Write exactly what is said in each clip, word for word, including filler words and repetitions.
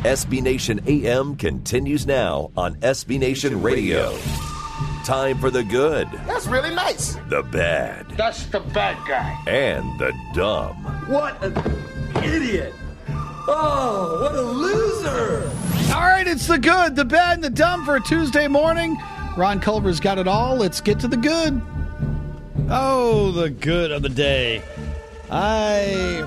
S B Nation A M continues now on S B Nation Radio. Time for the good, That's really nice. the bad, That's the bad guy. and the dumb. What an idiot. Oh, what a loser. All right, it's the good, the bad, and the dumb for a Tuesday morning. Ron Culver's got it all. Let's get to the good. Oh, the good of the day. I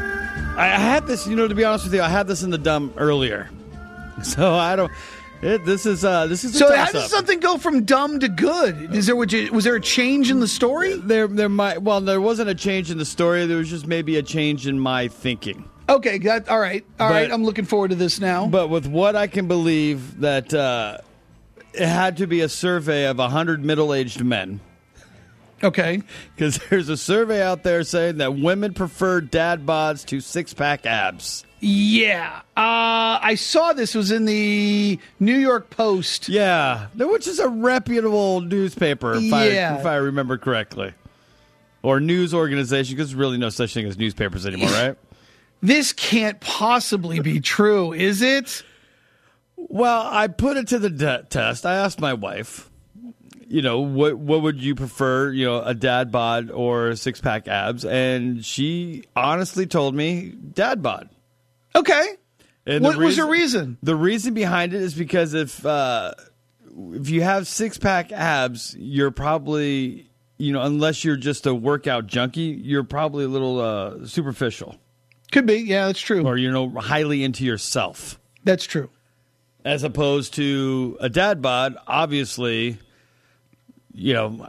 I had this, you know, to be honest with you, I had this in the dumb earlier. So I don't. It, this is uh, this is a So how toss-up. does something go from dumb to good? Is there was there a change in the story? There, there might. Well, there wasn't a change in the story. There was just maybe a change in my thinking. Okay, that, all right, all But- right. I'm looking forward to this now. But with what I can believe that uh, it had to be a survey of one hundred middle-aged men. Okay. Because there's a survey out there saying that women prefer dad bods to six-pack abs. Yeah. Uh, I saw this was in the New York Post. Yeah, which is a reputable newspaper, if, Yeah. I, if I remember correctly. Or news organization, because there's really no such thing as newspapers anymore, right? This can't possibly be true, is it? Well, I put it to the de- test. I asked my wife, you know, what what would you prefer, you know, a dad bod or six pack abs? And she honestly told me dad bod. Okay. And What the was her reason- reason? The reason behind it is because if uh, if you have six pack abs, you're probably, you know, unless you're just a workout junkie, you're probably a little uh, superficial, Could be. Yeah, that's true. or you know, highly into yourself. That's true. As opposed to a dad bod, obviously, you know,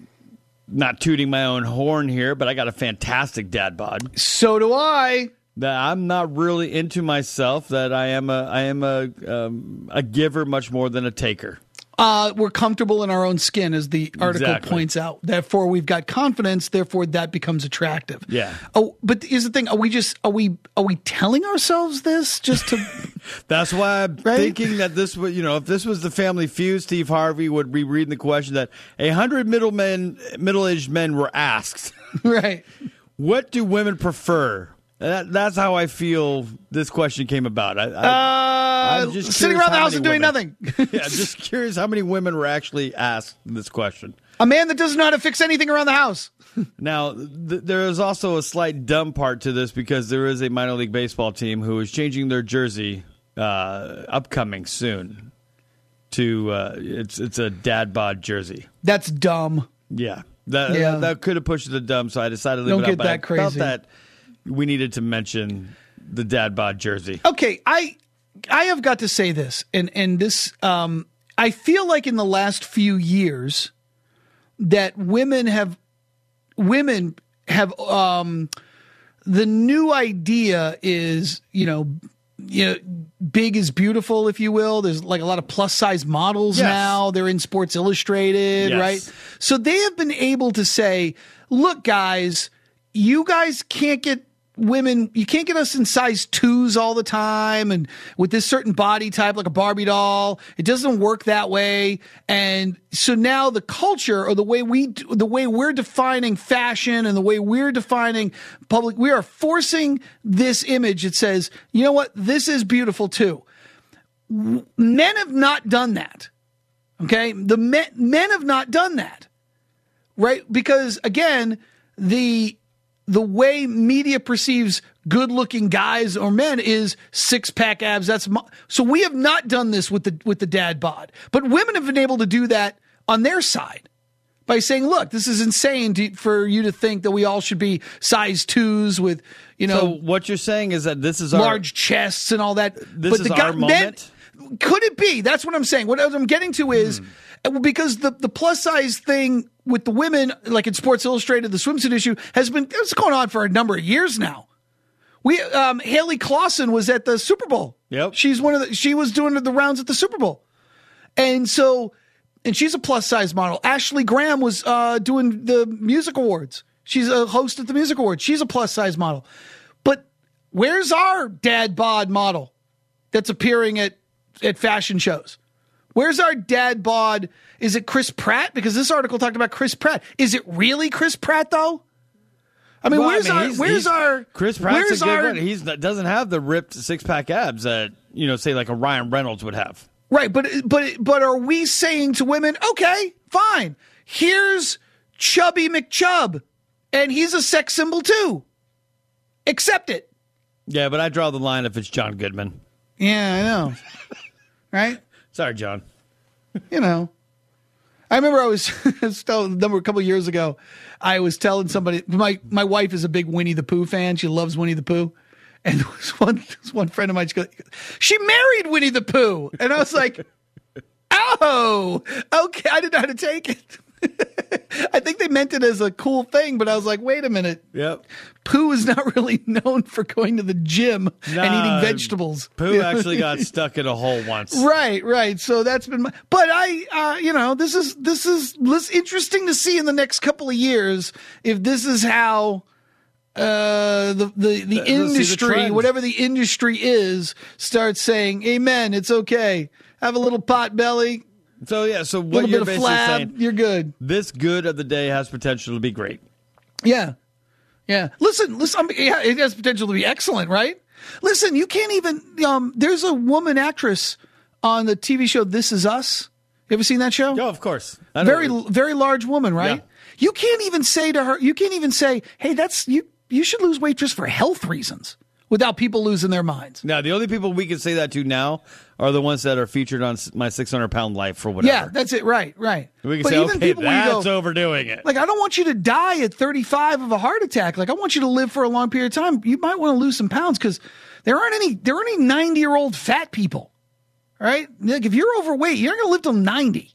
not tooting my own horn here, but I got a fantastic dad bod. So do I. That I'm not really into myself. That I am a I am a um, a giver much more than a taker. Uh, we're comfortable in our own skin, as the article Exactly. points out. Therefore, we've got confidence. Therefore, that becomes attractive. Yeah. Oh, but here's the thing: are we just are we are we telling ourselves this just to? That's why I'm Right? thinking that this would, you know, if this was the Family Feud, Steve Harvey would be reading the question that a hundred middle men, middle-aged men were asked, Right. what do women prefer? That, that's how I feel this question came about. I, I, Uh, I'm just sitting curious around the how house many and doing women- nothing. yeah, just curious how many women were actually asked this question. A man that doesn't know how to fix anything around the house. Now, th- there is also a slight dumb part to this because there is a minor league baseball team who is changing their jersey uh, upcoming soon to uh, it's it's a dad bod jersey. That's dumb. Yeah, that Yeah. that, that could have pushed to the dumb, so I decided to leave Don't it get out. But that I felt crazy. that we needed to mention the dad bod jersey. Okay, I I have got to say this, and and this um, I feel like in the last few years that women have women have um, the new idea is you know you know big is beautiful, if you will. There's like a lot of plus size models Yes. now. They're in Sports Illustrated, Yes. right? So they have been able to say, look, guys, you guys can't get women, you can't get us in size twos all the time and with this certain body type, like a Barbie doll. It doesn't work that way. And so now the culture, or the way we, the way we're defining fashion and the way we're defining public, we are forcing this image that says, you know what, this is beautiful too. Men have not done that. Okay. The men, men have not done that. Right. Because again, the, the way media perceives good-looking guys or men is six-pack abs. That's mo- so we have not done this with the with the dad bod, but women have been able to do that on their side by saying, "Look, this is insane to, for you to think that we all should be size twos with, you know, So what you're saying is that this is large our chests and all that." This is our moment? Men, could it be? That's what I'm saying. What I'm getting to is Hmm. because the the plus size thing with the women, like in Sports Illustrated, the swimsuit issue has been it's going on for a number of years now. We um, Haley Clausen was at the Super Bowl. Yep. She's one of the, she was doing the rounds at the Super Bowl, and so and she's a plus size model. Ashley Graham was uh, doing the music awards. She's a host at the music awards. She's a plus size model. But where's our dad bod model that's appearing at at fashion shows? Where's our dad bod? Is it Chris Pratt? Because this article talked about Chris Pratt. Is it really Chris Pratt, though? I mean, Well, where's I mean, our he's- where's he's- our Chris Pratt's where's a good our runner. He doesn't have the ripped six pack abs that you know, say like a Ryan Reynolds would have. right? But but but are we saying to women, okay, fine, here's Chubby McChub, and he's a sex symbol too. Accept it. Yeah, but I draw the line if it's John Goodman. Yeah, I know. Right? Sorry, John. You know. I remember I was, I was telling, number a couple of years ago, I was telling somebody, my, my wife is a big Winnie the Pooh fan. She loves Winnie the Pooh. And there was one, there was one friend of mine, she goes, she married Winnie the Pooh. And I was like, oh, okay. I didn't know how to take it. I think they meant it as a cool thing, but I was like, wait a minute. Yep. Pooh is not really known for going to the gym and Nah, eating vegetables. Pooh actually got stuck in a hole once. Right, right. So that's been my, but I, uh, you know, this is, this is this interesting to see in the next couple of years if this is how, uh, the, the, the Let's see the industry, trend. whatever the industry is, starts saying, amen, it's okay. Have a little pot belly, So yeah, so a what little you're bit of basically flab, saying, you're good. this good of the day has potential to be great. Yeah. Yeah. Listen, listen, I mean, yeah, it has potential to be excellent, right? Listen, you can't even, um, there's a woman actress on the T V show This Is Us. You ever seen that show? Oh, of course. I know. Very, very large woman, right? Yeah. You can't even say to her, you can't even say, hey, that's, you, you should lose weight just for health reasons without people losing their minds. Now, the only people we can say that to now are the ones that are featured on My six hundred pound Life or whatever. Yeah, that's it. Right, right. We can But say, even okay, people where you that's go, overdoing it. like, I don't want you to die at thirty-five of a heart attack. Like, I want you to live for a long period of time. You might want to lose some pounds because there aren't any, there aren't any ninety year old fat people. All right. Like, if you're overweight, you're not going to live till ninety.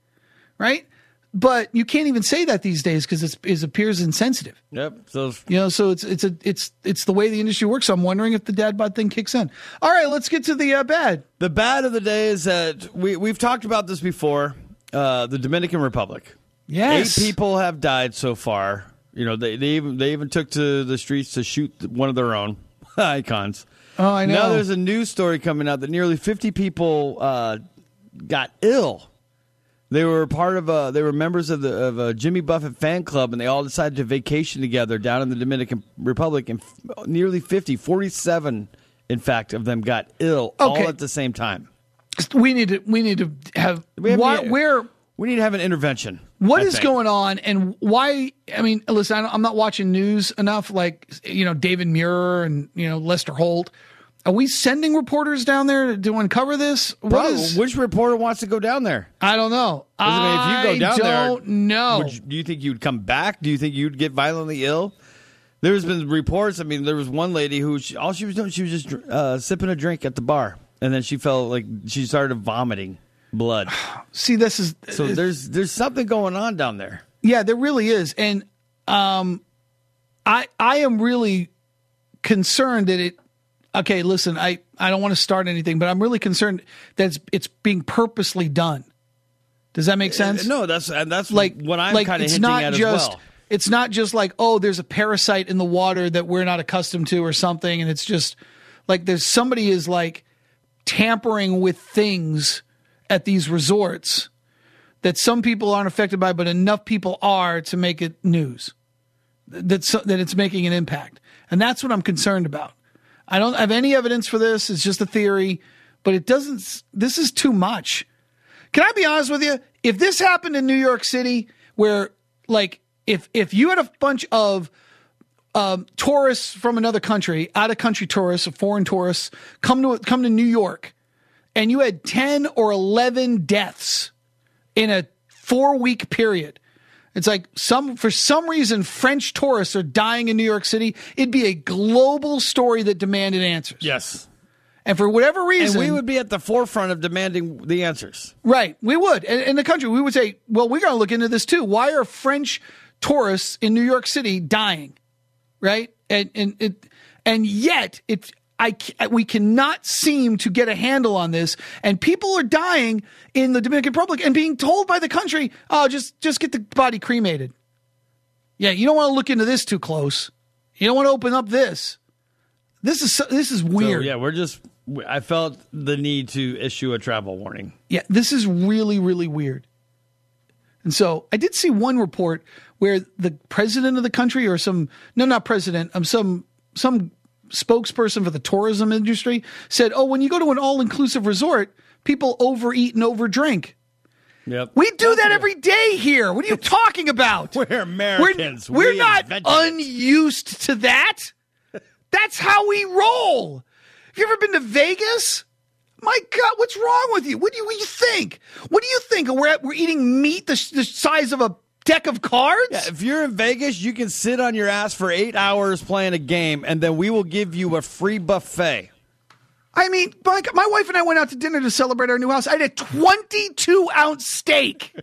Right. But you can't even say that these days because it's, it appears insensitive. Yep. So You know, so it's, it's a, it's, it's the way the industry works. So I'm wondering if the dad bod thing kicks in. All right. Let's get to the uh, bad. the bad of the day is that we, we've talked about this before. Uh, the Dominican Republic. Yes. Eight people have died so far. You know, they, they even they even took to the streets to shoot one of their own icons. Oh, I know. Now there's a news story coming out that nearly fifty people uh, got ill. They were part of a, they were members of the of a Jimmy Buffett fan club, and they all decided to vacation together down in the Dominican Republic. And f- nearly fifty, forty-seven, in fact, of them got ill Okay. all at the same time. We need to, we need to have, We have why, the- where, We need to have an intervention. What I is think. going on and why? I mean, listen, I don't- I'm not watching news enough like, you know, David Muir and, you know, Lester Holt. Are we sending reporters down there to uncover this? What Bro, is, which reporter wants to go down there? I don't know. I mean, if you go down I there, don't know. Would you, do you think you'd come back? Do you think you'd get violently ill? There's been reports. I mean, there was one lady who she, all she was doing, she was just uh, sipping a drink at the bar, and then she felt like she started vomiting blood. See, this is So there's there's something going on down there. yeah, there really is, and um, I I am really concerned that it. Okay, listen, I, I don't want to start anything, but I'm really concerned that it's, it's being purposely done. Does that make sense? No, that's and that's like what I'm like kind of it's hinting not at just, as well. It's not just like, oh, there's a parasite in the water that we're not accustomed to or something, and it's just like there's somebody is like tampering with things at these resorts that some people aren't affected by, but enough people are to make it news. That's that it's making an impact, and that's what I'm concerned about. I don't have any evidence for this. It's just a theory, but it doesn't. This is too much. Can I be honest with you? If this happened in New York City, where like if if you had a bunch of um, tourists from another country, out of country tourists, or foreign tourists, come to come to New York, and you had ten or eleven deaths in a four week period. It's like some, for some reason, French tourists are dying in New York City. It'd be a global story that demanded answers. Yes. And for whatever reason, And we would be at the forefront of demanding the answers. right, we would. In, in the country, we would say, well, we got to look into this too. Why are French tourists in New York City dying? Right. And, and, it, and yet it, I, we cannot seem to get a handle on this, and people are dying in the Dominican Republic and being told by the country, "Oh, just just get the body cremated." Yeah, you don't want to look into this too close. You don't want to open up this. This is this is weird. So, yeah, we're just. I felt the need to issue a travel warning. Yeah, this is really really weird. And so I did see one report where the president of the country or some, no, not president, um, some, some spokesperson for the tourism industry said, oh, when you go to an all-inclusive resort, people overeat and overdrink. Yep. We do that every day here. What are you talking about? We're Americans. We're, we're we not unused to that. That's how we roll. Have you ever been to Vegas? My God, what's wrong with you? What do you, what do you think? What do you think? We're at, we're eating meat the, the size of a deck of cards? Yeah, if you're in Vegas, you can sit on your ass for eight hours playing a game, and then we will give you a free buffet. I mean, my, my wife and I went out to dinner to celebrate our new house. I had a twenty-two ounce steak.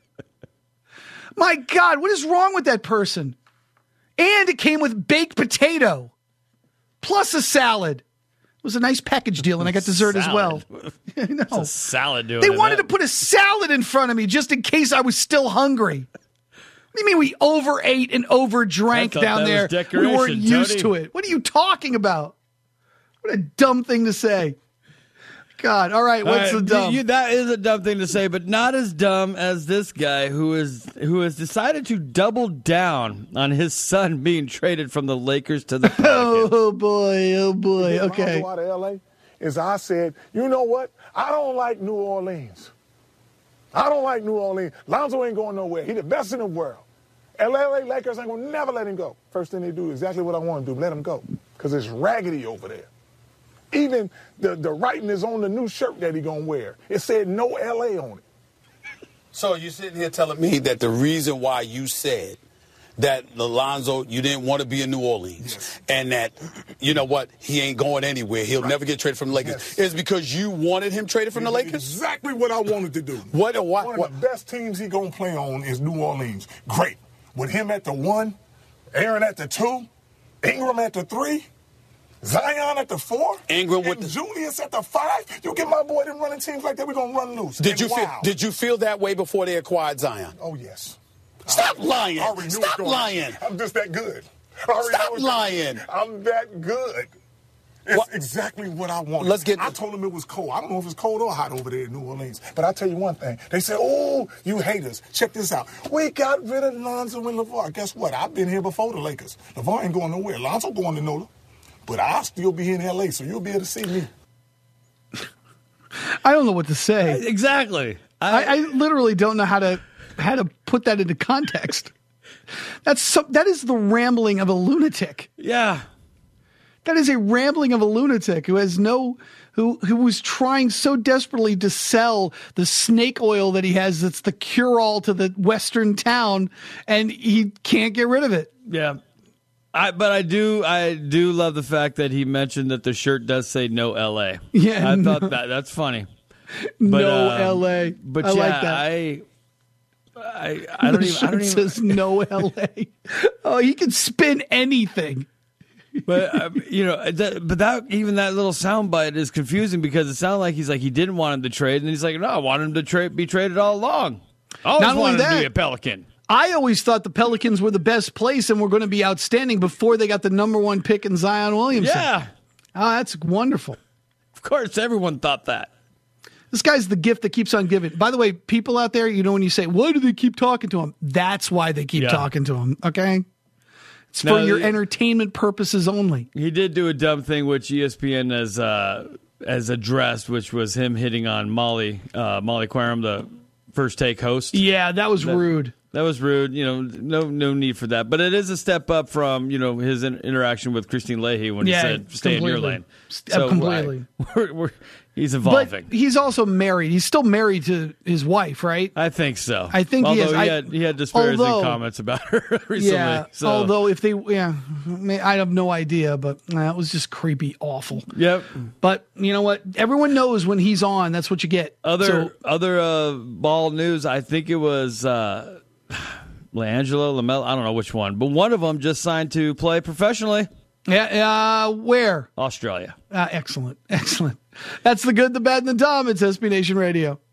My God, what is wrong with that person? And it came with baked potato, plus a salad. It was a nice package deal, and I got dessert salad. as well. I know. It's a salad doing They it, wanted that. to put a salad in front of me just in case I was still hungry. What do you mean we overate and overdrank I thought down that there? was decoration, We weren't used Tony. to it. What are you talking about? What a dumb thing to say. God, all right, what's All the right, dumb? you- that is a dumb thing to say, but not as dumb as this guy who is who has decided to double down on his son being traded from the Lakers to the Pelicans. Oh, boy, oh, boy, okay. Lonzo out of L A is I said, you know what? I don't like New Orleans. I don't like New Orleans. Lonzo ain't going nowhere. He the best in the world. L A Lakers ain't going to never let him go. First thing they do is exactly what I want to do, let him go, because it's raggedy over there. Even the, the writing is on the new shirt that he going to wear. It said no L A on it. So you're sitting here telling me that the reason why you said that Alonzo, you didn't want to be in New Orleans, yes. and that, you know what, he ain't going anywhere, he'll right. never get traded from the Lakers, yes. is because you wanted him traded from the Lakers? Exactly what I wanted to do. What? What? One what? of the best teams he going to play on is New Orleans. Great. With him at the one, Aaron at the two, Ingram at the three, Zion at the four, Ingram with and the- Julius at the five. You get my boy them running teams like that, we're going to run loose. Did And you feel? wow. Did you feel that way before they acquired Zion? Oh, yes. Stop I- lying. I already knew Stop it going. lying. I'm just that good. I already Stop know it's- lying. I'm that good. It's What? exactly what I wanted. Let's get- I told him it was cold. I don't know if it's cold or hot over there in New Orleans. But I'll tell you one thing. They said, oh, you haters. Check this out. We got rid of Lonzo and LeVar. Guess what? I've been here before the Lakers. LeVar ain't going nowhere. Lonzo going to N O L A. But I'll still be here in L A, so you'll be able to see me. I don't know what to say. Exactly. I, I literally don't know how to how to put that into context. That's so, that is the rambling of a lunatic. Yeah. That is a rambling of a lunatic who has no who who was trying so desperately to sell the snake oil that he has that's the cure-all to the western town, and he can't get rid of it. Yeah. I, but I do I do love the fact that he mentioned that the shirt does say no L A. Yeah, I no. thought that that's funny. But, no um, L A. But I yeah, like that. I I I don't the even I don't shirt even says no L A. Oh, he can spin anything. But um, you know, that, but that even that little soundbite is confusing because it sounded like he's like he didn't want him to trade, and he's like, no, I want him to trade, be traded all along. I always Not only wanted him to that- be a Pelican. I always thought the Pelicans were the best place and were going to be outstanding before they got the number one pick in Zion Williamson. Yeah, Oh, that's wonderful. of course, everyone thought that. This guy's the gift that keeps on giving. By the way, people out there, you know, when you say, why do they keep talking to him? That's why they keep Yeah. talking to him. Okay. It's Now, for your the- entertainment purposes only. He did do a dumb thing, which E S P N has uh, has addressed, which was him hitting on Molly uh, Molly Quorum, the First Take host. Yeah, that was rude. That was rude. You know, no no need for that. But it is a step up from, you know, his in- interaction with Christine Leahy when Yeah, he said, stay in your completely. lane. St- uh, completely. right, we're, we're, he's evolving. But he's also married. He's still married to his wife, right? I think so. I think he although is. he I- had, he had disparaging although- comments about her recently. Yeah. So. Although if they, yeah, I have no idea, but uh, it was just creepy, awful. Yep. But you know what? Everyone knows when he's on, that's what you get. Other So, other uh, ball news, I think it was uh, LeAngelo, LaMelo, I don't know which one, but one of them just signed to play professionally. yeah, uh, where? Australia. Uh, excellent, excellent. That's the good, the bad, and the dumb. It's S B Nation Radio.